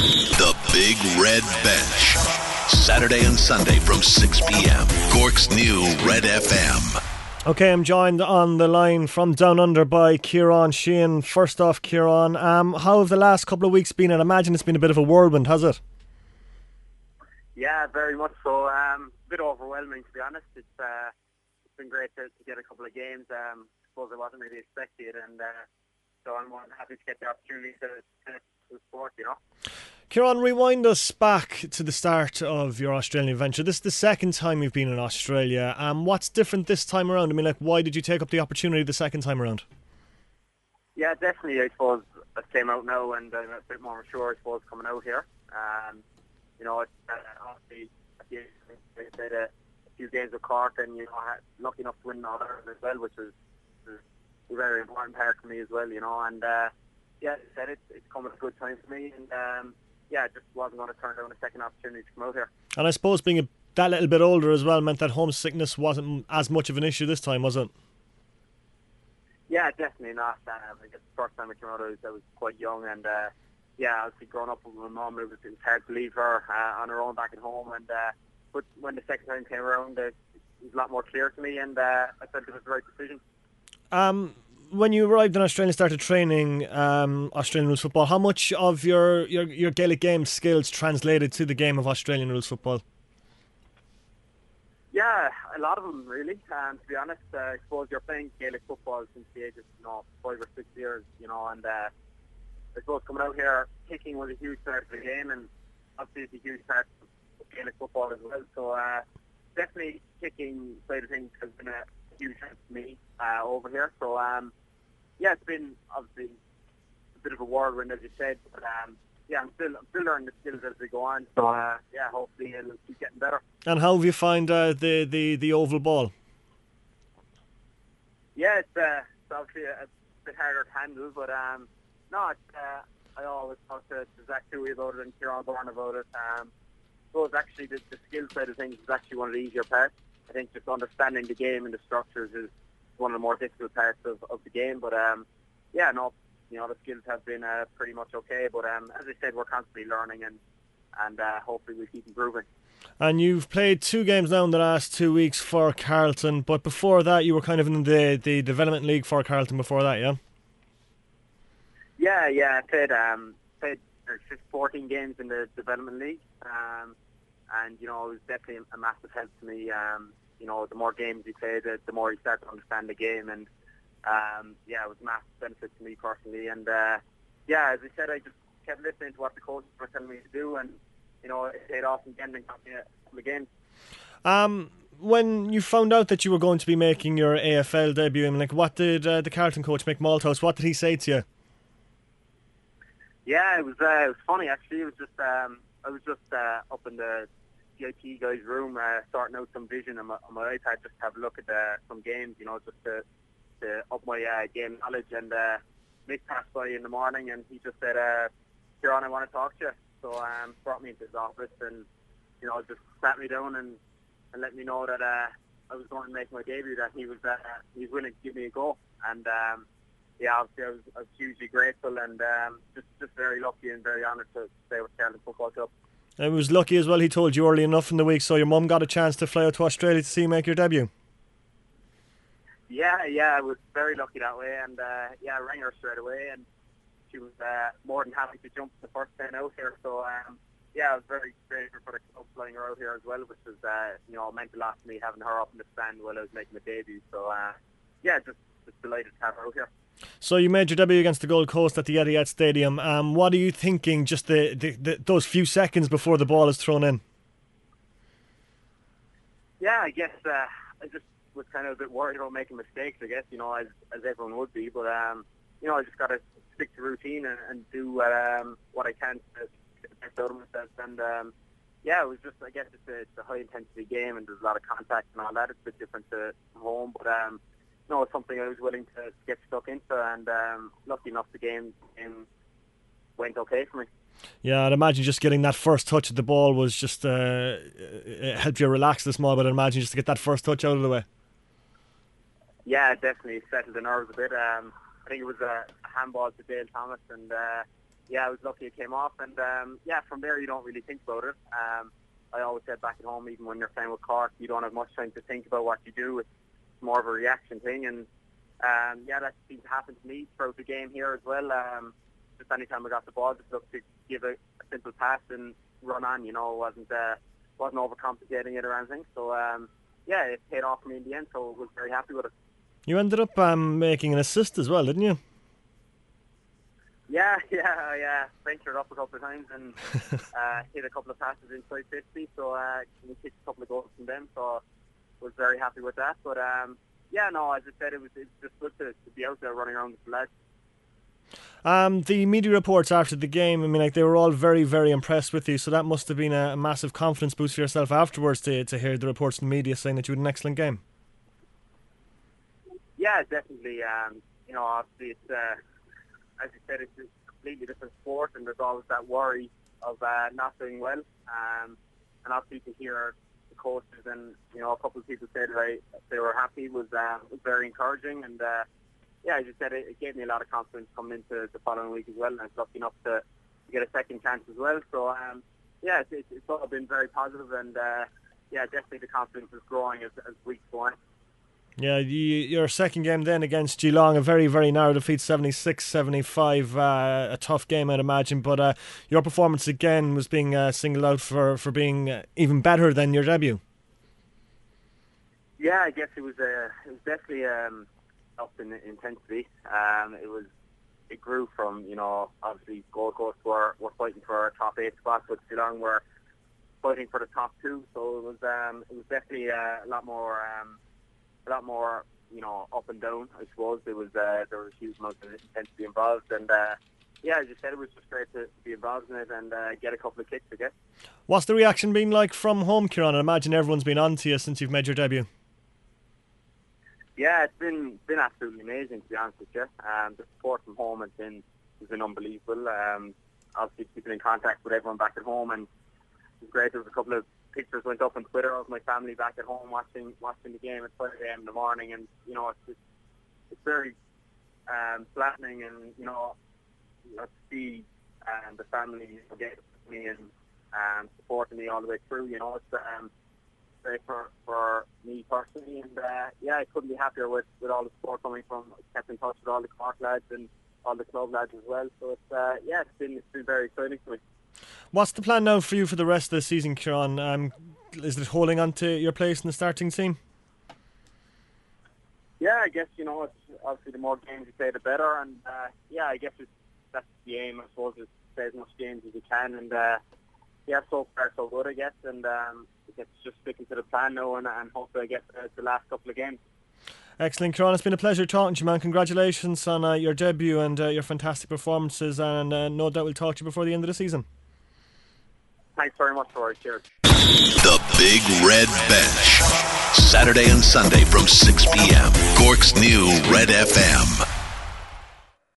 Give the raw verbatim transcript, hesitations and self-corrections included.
The Big Red Bench. Saturday and Sunday from six p.m. Cork's new Red F M. Okay, I'm joined on the line from Down Under by Kieran Sheehan. First off, Kieran, um, how have the last couple of weeks been? I imagine it's been a bit of a whirlwind, has it? Yeah, very much so. Um, a bit overwhelming, to be honest. It's uh, it's been great to, to get a couple of games. Um, I suppose I wasn't really expecting it, and uh, so I'm more than happy to get the opportunity to, to, to sport, you know. Kieran, rewind us back to the start of your Australian venture. This is the second time you've been in Australia. Um, what's different this time around? I mean, like, why did you take up the opportunity the second time around? Yeah, definitely. I suppose I came out now and I'm a bit more mature, I suppose, coming out here. Um, you know, it's, uh, obviously, I played a, a few games of Cork and, you know, I had lucky enough to win All Ireland as well, which was, was a very important part for me as well, you know. And, uh, yeah, as I said, it's, it's come at a good time for me. And, um, yeah, I just wasn't going to turn down a second opportunity to come out here. And I suppose being a, that little bit older as well meant that homesickness wasn't as much of an issue this time, was it? Yeah, definitely not. Um, I guess the first time I came out, I was, I was quite young, and uh, yeah, obviously growing up with my mum, it was, it was hard to leave her uh, on her own back at home. And uh, but when the second time came around, it, it was a lot more clear to me, and uh, I felt it was the right decision. Um. When you arrived in Australia and started training um, Australian rules football, how much of your, your, your Gaelic game skills translated to the game of Australian rules football? Yeah, a lot of them really. Um, to be honest, uh, I suppose you're playing Gaelic football since the age of you know five or six years, you know, and uh, I suppose coming out here, kicking was a huge part of the game, and obviously it's a huge part of Gaelic football as well. So uh, definitely kicking side of things has been a huge help to me uh, over here. So. Um, Yeah, it's been obviously a bit of a whirlwind, as you said, but um, yeah, I'm still I'm still learning the skills as we go on. So uh, yeah, hopefully it'll keep getting better. And how have you found uh, the, the the oval ball? Yeah, it's, uh, it's obviously a, a bit harder to handle, but um, no, it's, uh, I always talk to, to Zach Dewey about it and Kieran Bourne about it. Um, so it's actually the, the skill side of things is actually one of the easier parts. I think just understanding the game and the structures is one of the more difficult parts of, of the game, but um, yeah, no, you know, the skills have been uh, pretty much okay, but um, as I said, we're constantly learning, and and uh, hopefully we keep improving. And you've played two games now in the last two weeks for Carleton, but before that you were kind of in the, the development league for Carleton before that, yeah? Yeah, yeah, I played, um, played fourteen games in the development league, um, and, you know, it was definitely a massive help to me. Um, You know, the more games you play, the, the more you start to understand the game. And, um, yeah, it was a massive benefit to me personally. And, uh, yeah, as I said, I just kept listening to what the coaches were telling me to do. And, you know, it paid off in the end and got me a couple of games. Um, when you found out that you were going to be making your A F L debut, I mean, like, what did uh, the Carleton coach, Mick Malthouse, what did he say to you? Yeah, it was, uh, it was funny, actually. It was just, um, I was just uh, up in the V I P guy's room, uh, sorting out some vision on my, on my iPad, just to have a look at uh, some games, you know, just to, to up my uh, game knowledge. And uh, Mick passed by in the morning, and he just said, uh, Kieran, I want to talk to you. So um, brought me into his office, and you know, just sat me down and, and let me know that uh, I was going to make my debut. That he was uh, he was willing to give me a go. And um, yeah, obviously I was, I was hugely grateful, and um, just just very lucky and very honoured to stay with Carleton Football Club. It was lucky as well, he told you early enough in the week, so your mum got a chance to fly out to Australia to see you make your debut. Yeah, yeah, I was very lucky that way, and uh, yeah, I rang her straight away, and she was uh, more than happy to jump the first ten out here. So um, yeah, I was very grateful for the club flying her out here as well, which was uh, you know meant a lot to me, having her up in the stand while I was making my debut. So uh, yeah, just, just delighted to have her out here. So you made your debut against the Gold Coast at the Etihad Stadium. Um, what are you thinking just the, the, the those few seconds before the ball is thrown in? Yeah, I guess uh, I just was kind of a bit worried about making mistakes, I guess, you know, as, as everyone would be. But, um, you know, I just got to stick to routine and, and do um, what I can to get the best out of myself. And, um, yeah, it was just, I guess it's a, it's a high-intensity game, and there's a lot of contact and all that. It's a bit different to home, but... Um, No, it's something I was willing to get stuck into, and um, lucky enough the game, game went okay for me. Yeah, I'd imagine just getting that first touch of the ball was just uh, it helped you relax the small bit. I'd imagine just to get that first touch out of the way. Yeah, definitely settled the nerves a bit. Um, I think it was a handball to Dale Thomas, and uh, yeah, I was lucky it came off. And um, yeah, from there you don't really think about it. Um, I always said back at home, even when you're playing with Cork, you don't have much time to think about what you do. It's more of a reaction thing. And um, yeah, that seemed to happen to me throughout the game here as well. Um, just anytime I got the ball, just looked to give a, a simple pass and run on. You know, it wasn't uh, wasn't overcomplicating it or anything. So um, yeah, it paid off for me in the end. So I was very happy with it. You ended up um, making an assist as well, didn't you? Yeah, yeah, I uh, ventured up a couple of times and uh, hit a couple of passes inside fifty. So uh, we kicked a couple of goals from them. So I was very happy with that. But um, yeah, no, as I said, it was it's just good to, to be out there running around with the lads. Um, the media reports after the game, I mean, like they were all very, very impressed with you. So that must have been a, a massive confidence boost for yourself afterwards to to hear the reports in the media saying that you had an excellent game. Yeah, definitely. Um, you know, obviously, it's, uh, as you said, it's a completely different sport, and there's always that worry of uh, not doing well. Um, and obviously, to hear the coaches and you know a couple of people say that I, they were happy was, uh, was very encouraging. And uh, yeah, as you said, it, it gave me a lot of confidence coming into the following week as well. And I was lucky enough to, to get a second chance as well. So um, yeah, it's, it's all been very positive, and uh, yeah, definitely the confidence is growing as, as weeks go on. Yeah, you, your second game then against Geelong, a very, very narrow defeat, seventy-six seventy-five, uh, a tough game I'd imagine, but uh, your performance again was being uh, singled out for, for being uh, even better than your debut. Yeah, I guess it was, uh, it was definitely um, up in intensity. Um, it was it grew from, you know, obviously Gold Coast were, were fighting for a top eight spot, but Geelong were fighting for the top two, so it was um, it was definitely uh, a lot more... Um, a lot more, you know, up and down, I suppose. It was, uh, there was a huge amount of intensity involved, and uh, yeah, as you said, it was just great to, to be involved in it and uh, get a couple of kicks, I guess. What's the reaction been like from home, Kieran? I imagine everyone's been on to you since you've made your debut. Yeah, it's been been absolutely amazing, to be honest with you. Um, the support from home has been, has been unbelievable. Um, obviously keeping in contact with everyone back at home, and it was great. There was a couple of pictures went up on Twitter of my family back at home watching watching the game at five a.m. in the morning, and you know it's just, it's very um, flattening, and you know, you know to see um, the family you know, get me and um, supporting me all the way through. You know, it's um, great for for me personally, and uh, yeah, I couldn't be happier with, with all the support coming from. I kept in touch with all the Cork lads and all the club lads as well. So it's uh, yeah, it's been it's been very exciting for me. What's the plan now for you for the rest of the season, Kieran? Um, is it holding on to your place in the starting team? Yeah, I guess, you know, it's obviously the more games you play, the better. And, uh, yeah, I guess it's, that's the aim, I suppose, is to play as much games as you can. And, uh, yeah, so far so good, I guess. And um, I guess just sticking to the plan now and, and hopefully I get uh, the last couple of games. Excellent, Kieran. It's been a pleasure talking to you, man. Congratulations on uh, your debut and uh, your fantastic performances. And uh, no doubt we'll talk to you before the end of the season. Thanks very much for it. Cheers. The Big Red Bench. Saturday and Sunday from six p.m. Cork's new Red F M.